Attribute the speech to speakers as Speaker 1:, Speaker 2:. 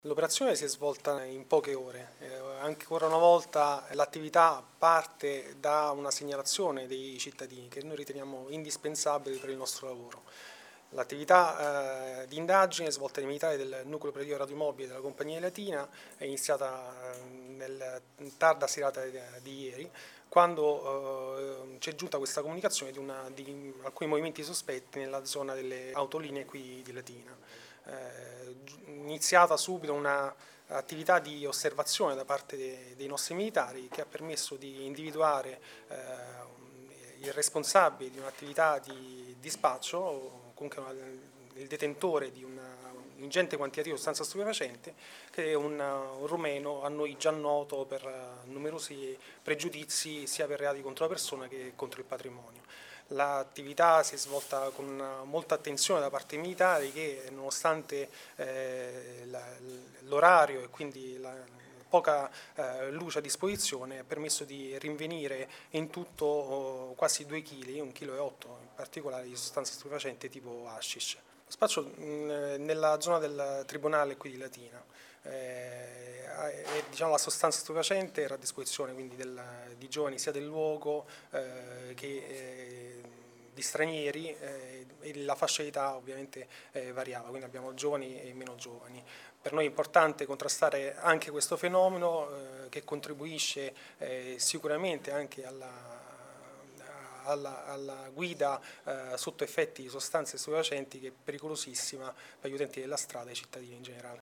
Speaker 1: L'operazione si è svolta in poche ore, ancora una volta l'attività parte da una segnalazione dei cittadini che noi riteniamo indispensabile per il nostro lavoro. L'attività di indagine svolta dai militari del nucleo operativo radiomobile della compagnia latina è iniziata nel tarda serata di ieri, quando ci è giunta questa comunicazione di alcuni movimenti sospetti nella zona delle autolinee qui di Latina. Iniziata subito una attività di osservazione da parte dei nostri militari che ha permesso di individuare il responsabile di un'attività di dispaccio, o comunque il detentore di un ingente quantitativo di sostanza stupefacente, che è un rumeno a noi già noto per numerosi pregiudizi sia per reati contro la persona che contro il patrimonio. L'attività si è svolta con molta attenzione da parte dei militari che, nonostante l'orario e quindi la poca luce a disposizione, ha permesso di rinvenire in tutto quasi 2 kg, 1,8 kg in particolare, di sostanze stupefacenti tipo hashish. Lo spaccio nella zona del tribunale qui di Latina. Diciamo, la sostanza stupefacente era a disposizione quindi di giovani sia del luogo che di stranieri, e la fascia d'età ovviamente variava, quindi abbiamo giovani e meno giovani. Per noi è importante contrastare anche questo fenomeno che contribuische sicuramente anche alla guida sotto effetti di sostanze stupefacenti, che è pericolosissima per gli utenti della strada e i cittadini in generale.